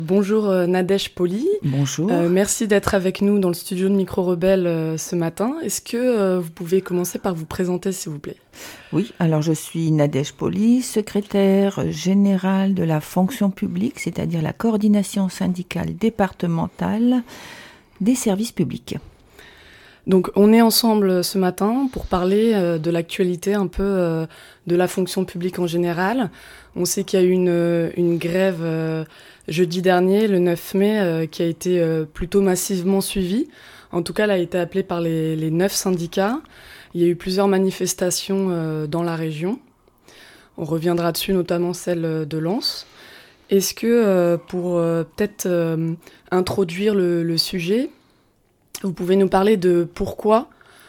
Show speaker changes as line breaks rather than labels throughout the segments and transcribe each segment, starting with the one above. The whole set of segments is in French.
Bonjour Nadège Poli.
Bonjour.
Merci d'être avec nous dans le studio de Micro Rebelle ce matin. Est-ce que vous pouvez commencer par vous présenter, s'il vous plaît ?
Oui, alors je suis Nadège Poli, secrétaire générale de la fonction publique, c'est-à-dire la coordination syndicale départementale des services publics.
Donc on est ensemble ce matin pour parler de l'actualité un peu de la fonction publique en général. On sait qu'il y a eu une grève jeudi dernier, le 9 mai, qui a été plutôt massivement suivie. En tout cas, elle a été appelée par les 9 syndicats. Il y a eu plusieurs manifestations dans la région. On reviendra dessus, notamment celle de Lens. Est-ce que, pour peut-être introduire le sujet, vous pouvez nous parler de pourquoi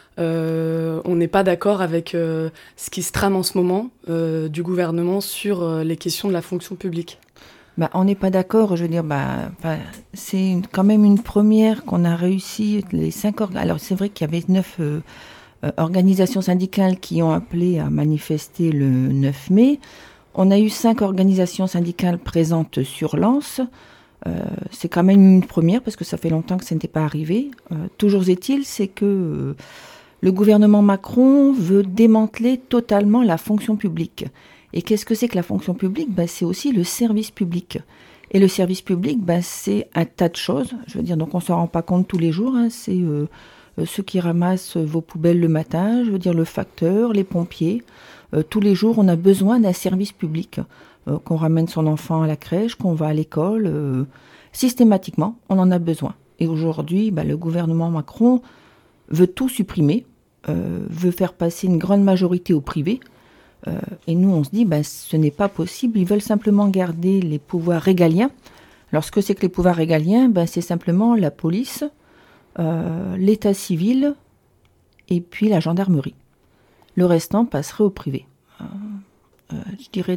on n'est pas d'accord avec ce qui se trame en ce moment du gouvernement sur les questions de la fonction publique ?
On n'est pas d'accord, je veux dire, c'est quand même une première qu'on a réussi, les 5 Alors c'est vrai qu'il y avait 9 organisations syndicales qui ont appelé à manifester le 9 mai. On a eu 5 organisations syndicales présentes sur Lens. C'est quand même une première parce que ça fait longtemps que ça n'était pas arrivé. Toujours est-il, c'est que le gouvernement Macron veut démanteler totalement la fonction publique. Et qu'est-ce que c'est que la fonction publique ? C'est aussi le service public. Et le service public, c'est un tas de choses. Je veux dire, donc on ne s'en rend pas compte tous les jours. C'est ceux qui ramassent vos poubelles le matin, je veux dire le facteur, les pompiers. Tous les jours, on a besoin d'un service public. Qu'on ramène son enfant à la crèche, qu'on va à l'école. Systématiquement, on en a besoin. Et aujourd'hui, le gouvernement Macron veut tout supprimer, veut faire passer une grande majorité au privé. Et nous, on se dit, ce n'est pas possible. Ils veulent simplement garder les pouvoirs régaliens. Alors, ce que c'est que les pouvoirs régaliens ? C'est simplement la police, l'état civil et puis la gendarmerie. Le restant passerait au privé. Je dirais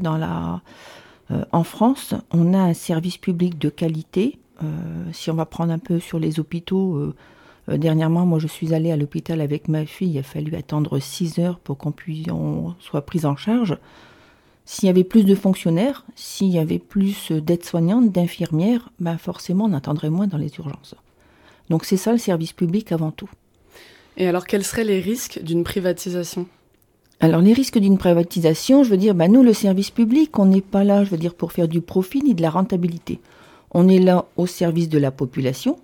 en France, on a un service public de qualité. Si on va prendre un peu sur les hôpitaux, dernièrement, moi je suis allée à l'hôpital avec ma fille, il a fallu attendre 6 heures pour qu'on soit pris en charge. S'il y avait plus de fonctionnaires, s'il y avait plus d'aides-soignantes, d'infirmières, forcément on attendrait moins dans les urgences. Donc c'est ça le service public avant tout.
Et alors quels seraient les risques d'une privatisation ?
Alors les risques d'une privatisation, je veux dire, nous le service public, on n'est pas là, je veux dire, pour faire du profit ni de la rentabilité. On est là au service de la population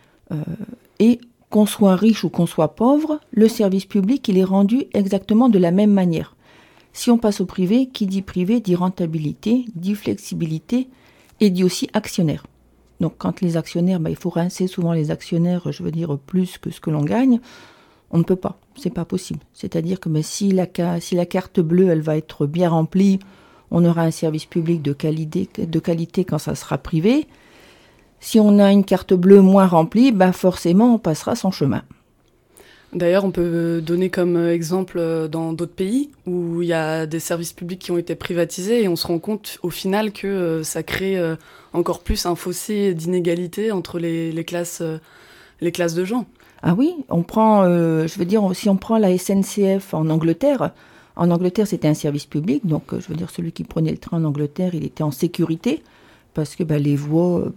et qu'on soit riche ou qu'on soit pauvre, le service public, il est rendu exactement de la même manière. Si on passe au privé, qui dit privé dit rentabilité, dit flexibilité et dit aussi actionnaire. Donc quand les actionnaires, il faut rincer souvent les actionnaires, je veux dire, plus que ce que l'on gagne. On ne peut pas, c'est pas possible. C'est-à-dire que si la carte bleue, elle va être bien remplie, on aura un service public de qualité quand ça sera privé. Si on a une carte bleue moins remplie, forcément, on passera son chemin.
D'ailleurs, on peut donner comme exemple dans d'autres pays où il y a des services publics qui ont été privatisés et on se rend compte au final que ça crée encore plus un fossé d'inégalité entre les classes de gens.
Ah oui, on prend, si on prend la SNCF en Angleterre c'était un service public, donc je veux dire celui qui prenait le train en Angleterre, il était en sécurité parce que les voies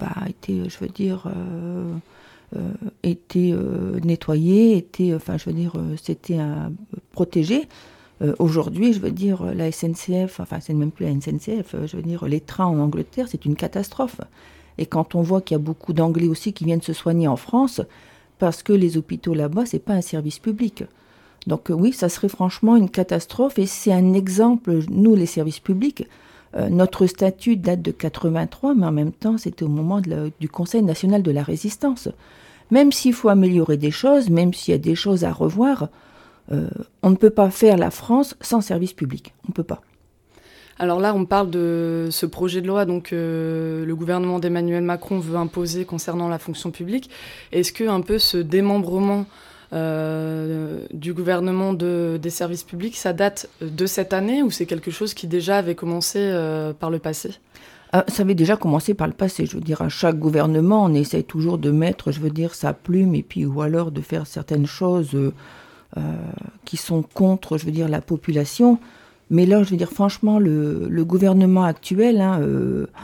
étaient nettoyées, c'était protégé. Aujourd'hui, je veux dire la SNCF, c'est même plus la SNCF, les trains en Angleterre, c'est une catastrophe. Et quand on voit qu'il y a beaucoup d'Anglais aussi qui viennent se soigner en France, parce que les hôpitaux là-bas, c'est pas un service public. Donc oui, ça serait franchement une catastrophe et c'est un exemple, nous les services publics, notre statut date de 83, mais en même temps c'était au moment du Conseil national de la résistance. Même s'il faut améliorer des choses, même s'il y a des choses à revoir, on ne peut pas faire la France sans service public, on ne peut pas.
Alors là, on parle de ce projet de loi, donc le gouvernement d'Emmanuel Macron veut imposer concernant la fonction publique. Est-ce que un peu ce démembrement du gouvernement des services publics, ça date de cette année ou c'est quelque chose qui déjà avait commencé par le passé ?
Ça avait déjà commencé par le passé. Je veux dire, à chaque gouvernement, on essaye toujours de mettre, sa plume et puis ou alors de faire certaines choses qui sont contre, la population. Mais là, franchement, le gouvernement actuel,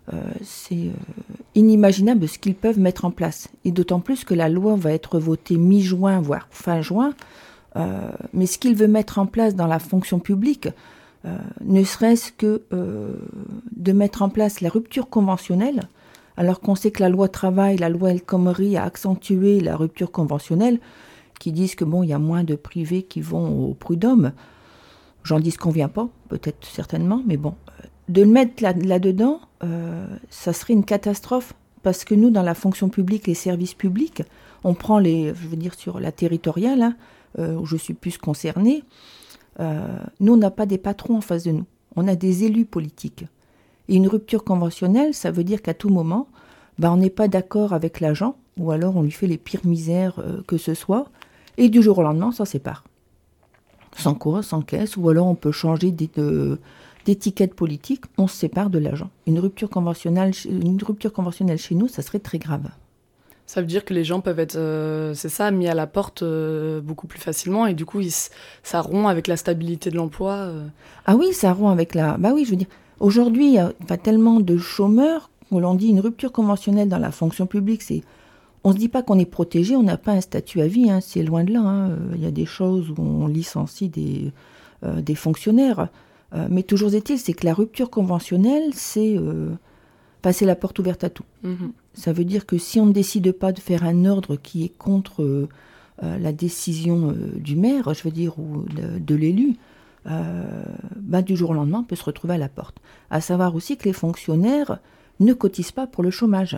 c'est inimaginable ce qu'ils peuvent mettre en place. Et d'autant plus que la loi va être votée mi-juin, voire fin juin. Mais ce qu'il veut mettre en place dans la fonction publique, ne serait-ce que de mettre en place la rupture conventionnelle, alors qu'on sait que la loi travail, la loi El Khomri a accentué la rupture conventionnelle, qui disent que il y a moins de privés qui vont au prud'homme. J'en dis ce qu'on vient pas, peut-être certainement, mais de le mettre là-dedans, ça serait une catastrophe, parce que nous, dans la fonction publique, les services publics, on prend sur la territoriale, où je suis plus concernée, nous, on n'a pas des patrons en face de nous, on a des élus politiques. Et une rupture conventionnelle, ça veut dire qu'à tout moment, on n'est pas d'accord avec l'agent, ou alors on lui fait les pires misères que ce soit, et du jour au lendemain, on s'en sépare. Sans quoi, sans caisse, ou alors on peut changer d'étiquette politique, on se sépare de l'agent. Une rupture conventionnelle chez nous, ça serait très grave.
Ça veut dire que les gens peuvent être, mis à la porte beaucoup plus facilement, et du coup, ça rompt avec la stabilité de l'emploi.
Ah oui, ça rompt avec la... oui, je veux dire, aujourd'hui, il y a tellement de chômeurs, où l'on dit une rupture conventionnelle dans la fonction publique, on ne se dit pas qu'on est protégé, on n'a pas un statut à vie, c'est loin de là. Il y a des choses où on licencie des fonctionnaires. Mais toujours est-il, c'est que la rupture conventionnelle, c'est passer la porte ouverte à tout. Mm-hmm. Ça veut dire que si on ne décide pas de faire un ordre qui est contre la décision du maire, ou de l'élu, du jour au lendemain, on peut se retrouver à la porte. À savoir aussi que les fonctionnaires ne cotisent pas pour le chômage.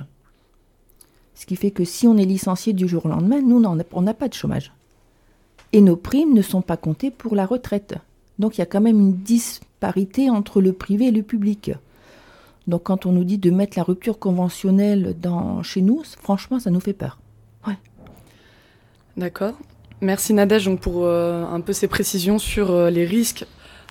Ce qui fait que si on est licencié du jour au lendemain, nous, on n'a pas de chômage. Et nos primes ne sont pas comptées pour la retraite. Donc il y a quand même une disparité entre le privé et le public. Donc quand on nous dit de mettre la rupture conventionnelle chez nous, franchement, ça nous fait peur. Ouais.
D'accord. Merci Nadège pour un peu ces précisions sur les risques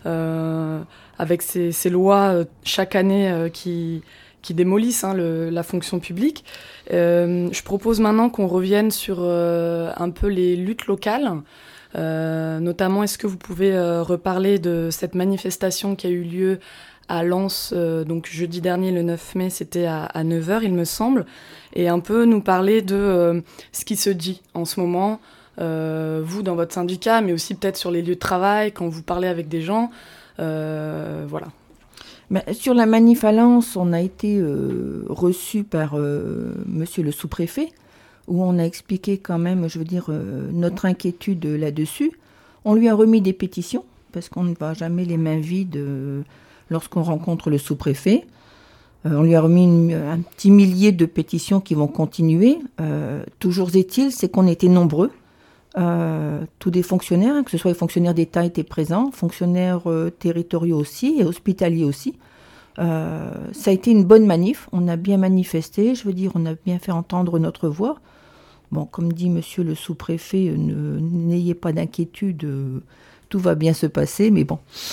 avec ces lois chaque année qui démolissent la fonction publique. Je propose maintenant qu'on revienne sur un peu les luttes locales. Notamment, est-ce que vous pouvez reparler de cette manifestation qui a eu lieu à Lens, donc jeudi dernier, le 9 mai, c'était à 9h, il me semble, et un peu nous parler de ce qui se dit en ce moment, vous dans votre syndicat, mais aussi peut-être sur les lieux de travail, quand vous parlez avec des gens, voilà.
Sur la manif à Lens, on a été reçu par monsieur le sous-préfet, où on a expliqué quand même, notre inquiétude là-dessus. On lui a remis des pétitions, parce qu'on ne va jamais les mains vides lorsqu'on rencontre le sous-préfet. On lui a remis un petit millier de pétitions qui vont continuer. Toujours est-il, c'est qu'on était nombreux. Tous des fonctionnaires, que ce soit les fonctionnaires d'État étaient présents, fonctionnaires territoriaux aussi, et hospitaliers aussi. Ça a été une bonne manif, on a bien manifesté, on a bien fait entendre notre voix. Comme dit monsieur le sous-préfet, n'ayez pas d'inquiétude, tout va bien se passer, mais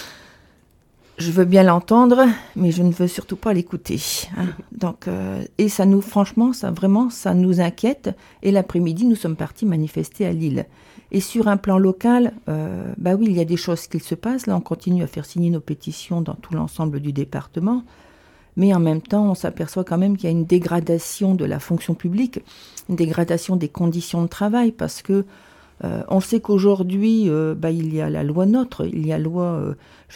je veux bien l'entendre, mais je ne veux surtout pas l'écouter. Donc, et ça nous, franchement, ça nous inquiète. Et l'après-midi, nous sommes partis manifester à Lille. Et sur un plan local, oui, il y a des choses qui se passent. Là, on continue à faire signer nos pétitions dans tout l'ensemble du département. Mais en même temps, on s'aperçoit quand même qu'il y a une dégradation de la fonction publique, une dégradation des conditions de travail, parce que on sait qu'aujourd'hui, il y a la loi NOTRe, il y a la loi,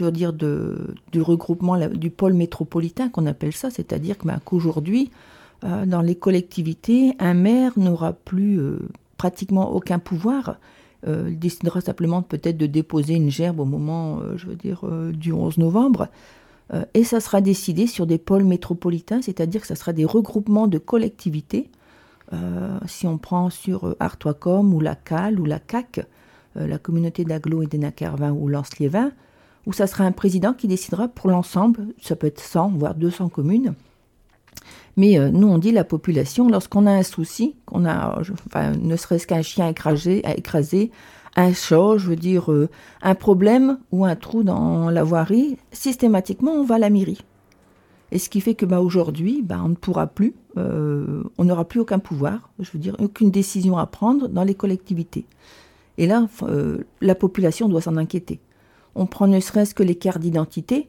du regroupement du pôle métropolitain qu'on appelle ça, c'est-à-dire qu'aujourd'hui, dans les collectivités, un maire n'aura plus pratiquement aucun pouvoir. Il décidera simplement peut-être de déposer une gerbe au moment, du 11 novembre. Et ça sera décidé sur des pôles métropolitains, c'est-à-dire que ça sera des regroupements de collectivités. Si on prend sur Artois-Com ou la CAL ou la CAC, la communauté d'Aglo et d'Hénin-Carvin ou Lens-Liévin, où ça sera un président qui décidera pour l'ensemble, ça peut être 100 voire 200 communes. Mais nous on dit la population, lorsqu'on a un souci, ne serait-ce qu'un chien écrasé, un chat, un problème ou un trou dans la voirie, systématiquement on va à la mairie. Et ce qui fait que aujourd'hui, on ne pourra plus, on n'aura plus aucun pouvoir, aucune décision à prendre dans les collectivités. Et là, la population doit s'en inquiéter. On prend ne serait-ce que les cartes d'identité.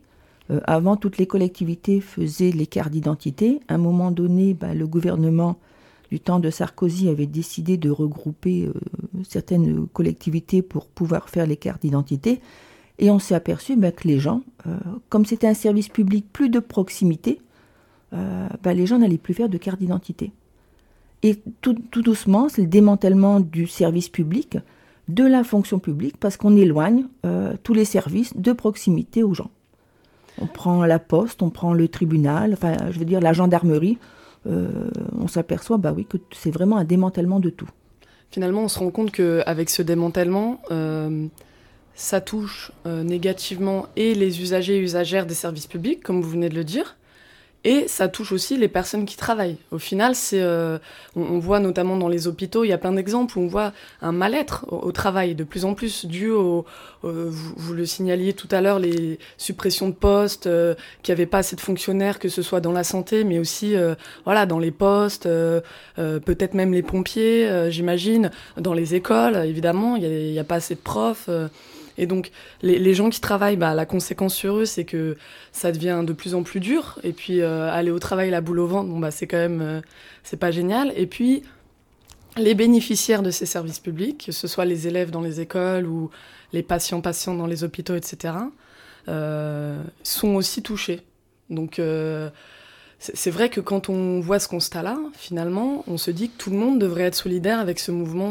Avant, toutes les collectivités faisaient les cartes d'identité. À un moment donné, le gouvernement du temps de Sarkozy avait décidé de regrouper certaines collectivités pour pouvoir faire les cartes d'identité. Et on s'est aperçu que les gens, comme c'était un service public plus de proximité, les gens n'allaient plus faire de carte d'identité. Et tout doucement, c'est le démantèlement du service public, de la fonction publique, parce qu'on éloigne tous les services de proximité aux gens. On prend la poste, on prend le tribunal, la gendarmerie. On s'aperçoit que c'est vraiment un démantèlement de tout.
Finalement, on se rend compte qu'avec ce démantèlement, ça touche négativement et les usagers et usagères des services publics, comme vous venez de le dire, et ça touche aussi les personnes qui travaillent. Au final, on voit notamment dans les hôpitaux, il y a plein d'exemples où on voit un mal-être au travail, de plus en plus dû vous le signaliez tout à l'heure, les suppressions de postes, qu'il n'y avait pas assez de fonctionnaires, que ce soit dans la santé, mais aussi dans les postes, peut-être même les pompiers, j'imagine, dans les écoles, évidemment, il n'y a pas assez de profs. Et donc, les gens qui travaillent, la conséquence sur eux, c'est que ça devient de plus en plus dur. Et puis, aller au travail, la boule au ventre, c'est quand même, c'est pas génial. Et puis, les bénéficiaires de ces services publics, que ce soit les élèves dans les écoles ou les patients dans les hôpitaux, etc., sont aussi touchés. Donc, c'est vrai que quand on voit ce constat-là, finalement, on se dit que tout le monde devrait être solidaire avec ce mouvement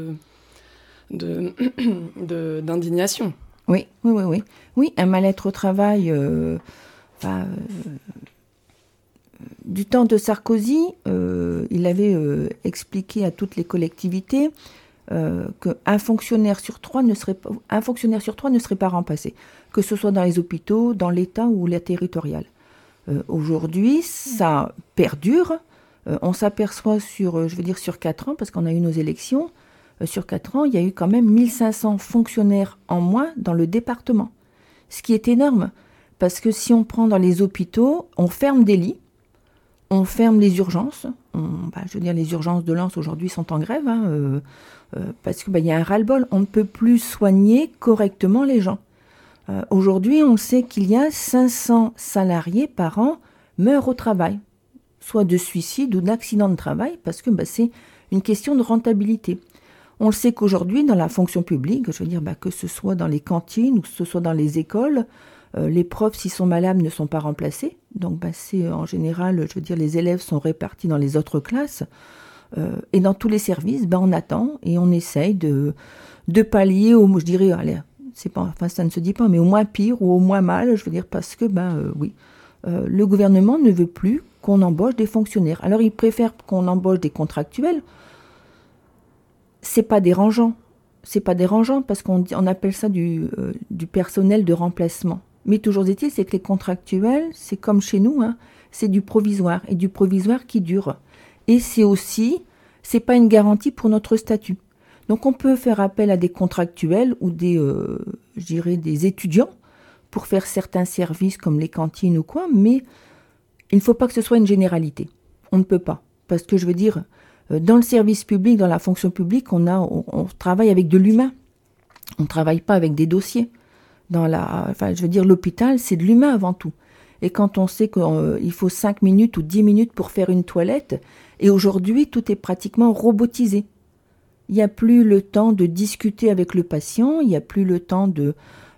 d'indignation.
Oui, un mal-être au travail. Du temps de Sarkozy, il avait expliqué à toutes les collectivités qu'un fonctionnaire sur trois ne serait pas remplacé, que ce soit dans les hôpitaux, dans l'État ou la territoriale. Aujourd'hui, ça perdure. On s'aperçoit sur 4 ans, parce qu'on a eu nos élections. Sur 4 ans, il y a eu quand même 1500 fonctionnaires en moins dans le département. Ce qui est énorme, parce que si on prend dans les hôpitaux, on ferme des lits, on ferme les urgences. Les urgences de Lens aujourd'hui sont en grève, parce qu'il y a un ras-le-bol. On ne peut plus soigner correctement les gens. Aujourd'hui, on sait qu'il y a 500 salariés par an meurent au travail, soit de suicide ou d'accident de travail, parce que c'est une question de rentabilité. On le sait qu'aujourd'hui, dans la fonction publique, que ce soit dans les cantines ou que ce soit dans les écoles, les profs, s'ils sont malades, ne sont pas remplacés. Donc, c'est en général, les élèves sont répartis dans les autres classes. Et dans tous les services, on attend et on essaye de pallier au, ça ne se dit pas, mais au moins pire ou au moins mal, parce que, le gouvernement ne veut plus qu'on embauche des fonctionnaires. Alors, il préfère qu'on embauche des contractuels. C'est pas dérangeant parce qu'on appelle ça du personnel de remplacement. Mais toujours est-il, c'est que les contractuels, c'est comme chez nous, c'est du provisoire et du provisoire qui dure. Et c'est pas une garantie pour notre statut. Donc on peut faire appel à des contractuels ou des étudiants pour faire certains services comme les cantines ou quoi, mais il ne faut pas que ce soit une généralité. On ne peut pas. Parce que dans le service public, dans la fonction publique, on travaille avec de l'humain. On ne travaille pas avec des dossiers. L'hôpital, c'est de l'humain avant tout. Et quand on sait qu'il faut 5 minutes ou 10 minutes pour faire une toilette, et aujourd'hui, tout est pratiquement robotisé. Il n'y a plus le temps de discuter avec le patient, il n'y a plus le temps de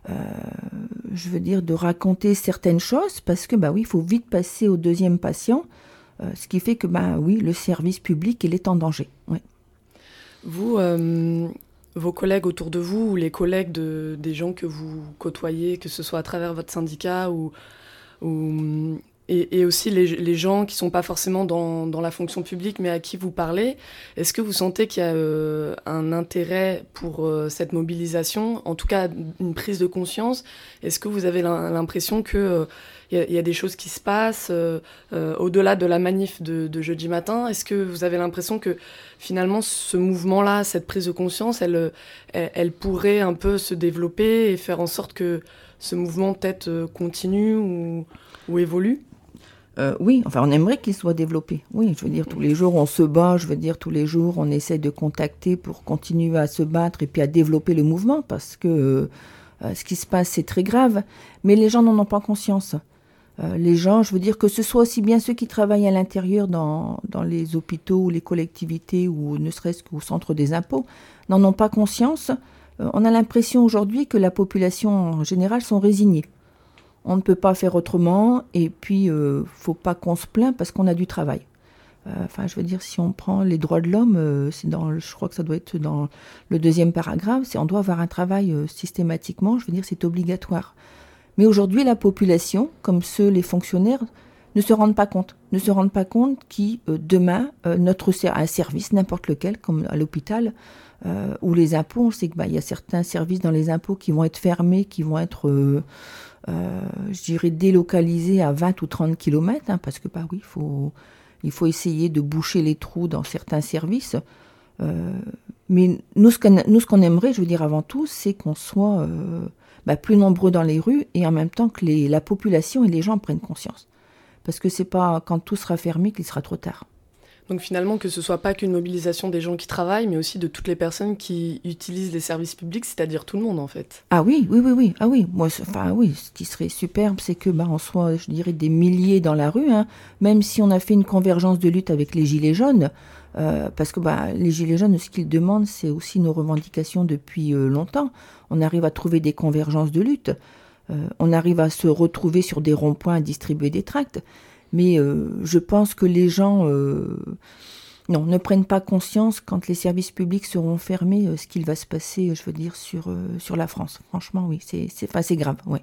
raconter certaines choses, parce que, il faut vite passer au deuxième patient. Ce qui fait que, le service public, il est en danger. Ouais.
Vous, vos collègues autour de vous, ou les collègues des gens que vous côtoyez, que ce soit à travers votre syndicat, et aussi les gens qui ne sont pas forcément dans la fonction publique, mais à qui vous parlez, est-ce que vous sentez qu'il y a un intérêt pour cette mobilisation, en tout cas une prise de conscience? Est-ce que vous avez l'impression que il y a des choses qui se passent au-delà de la manif de jeudi matin? Est-ce que vous avez l'impression que finalement ce mouvement-là, cette prise de conscience, elle pourrait un peu se développer et faire en sorte que ce mouvement peut-être continue ou évolue?
Oui, on aimerait qu'il soit développé. Oui, tous les jours on se bat, tous les jours on essaie de contacter pour continuer à se battre et puis à développer le mouvement, parce que ce qui se passe, c'est très grave, mais les gens n'en ont pas conscience. Les gens, je veux dire que ce soit aussi bien ceux qui travaillent à l'intérieur dans les hôpitaux ou les collectivités ou ne serait-ce qu'au centre des impôts, n'en ont pas conscience. On a l'impression aujourd'hui que la population en général sont résignés. On ne peut pas faire autrement et puis faut pas qu'on se plaint parce qu'on a du travail. Je veux dire, si on prend les droits de l'homme, je crois que ça doit être dans le 2e paragraphe, on doit avoir un travail systématiquement, je veux dire, c'est obligatoire. Mais aujourd'hui, la population, comme les fonctionnaires, ne se rendent pas compte. Ne se rendent pas compte que demain, un service, n'importe lequel, comme à l'hôpital, ou les impôts, on sait qu'il y a certains services dans les impôts qui vont être fermés, qui vont être, je dirais, délocalisés à 20 ou 30 kilomètres, parce que, oui, il faut essayer de boucher les trous dans certains services. Mais nous, ce qu'on aimerait, je veux dire, avant tout, c'est qu'on soit plus nombreux dans les rues et en même temps que la population et les gens prennent conscience. Parce que c'est pas quand tout sera fermé qu'il sera trop tard.
Donc finalement, que ce soit pas qu'une mobilisation des gens qui travaillent, mais aussi de toutes les personnes qui utilisent les services publics, c'est-à-dire tout le monde en fait.
Ah oui. Ah oui. Moi, ce qui serait superbe, c'est que on soit, je dirais, des milliers dans la rue, même si on a fait une convergence de lutte avec les Gilets jaunes, parce que les Gilets jaunes, ce qu'ils demandent, c'est aussi nos revendications depuis longtemps. On arrive à trouver des convergences de lutte, on arrive à se retrouver sur des ronds-points à distribuer des tracts. Mais je pense que les gens ne prennent pas conscience quand les services publics seront fermés, ce qu'il va se passer, je veux dire, sur la France. Franchement, oui, c'est grave, ouais.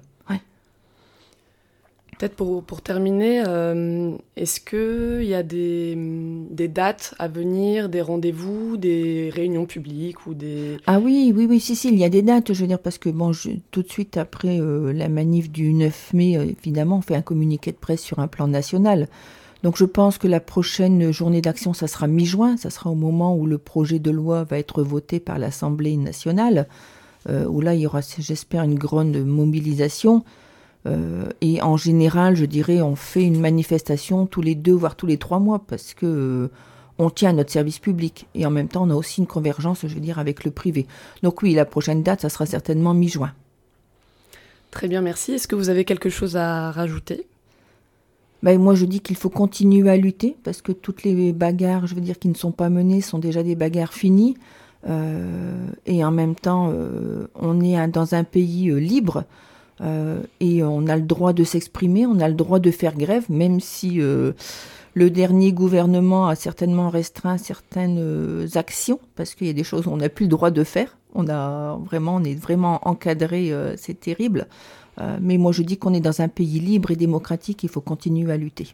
Peut-être pour terminer, est-ce qu'il y a des dates à venir, des rendez-vous, des réunions publiques ou des...
Ah oui, si, il y a des dates, je veux dire, parce que tout de suite après la manif du 9 mai, évidemment, on fait un communiqué de presse sur un plan national. Donc je pense que la prochaine journée d'action, ça sera mi-juin, ça sera au moment où le projet de loi va être voté par l'Assemblée nationale, où là, il y aura, j'espère, une grande mobilisation. Et en général, je dirais, on fait une manifestation tous les 2, voire tous les 3 mois, parce que on tient à notre service public. Et en même temps, on a aussi une convergence, je veux dire, avec le privé. Donc oui, la prochaine date, ça sera certainement mi-juin.
Très bien, merci. Est-ce que vous avez quelque chose à rajouter ?
Moi, je dis qu'il faut continuer à lutter, parce que toutes les bagarres, je veux dire, qui ne sont pas menées, sont déjà des bagarres finies. Et en même temps, on est dans un pays libre, et on a le droit de s'exprimer, on a le droit de faire grève, même si le dernier gouvernement a certainement restreint certaines actions, parce qu'il y a des choses où on n'a plus le droit de faire. On est vraiment encadré, c'est terrible. Mais moi je dis qu'on est dans un pays libre et démocratique, il faut continuer à lutter.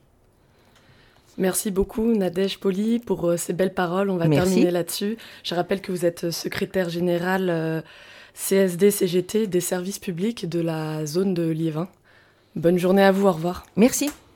Merci beaucoup Nadège Poli pour ces belles paroles, on va terminer là-dessus. Je rappelle que vous êtes secrétaire générale CSD-CGT des services publics de la zone de Liévin. Bonne journée à vous, au revoir.
Merci.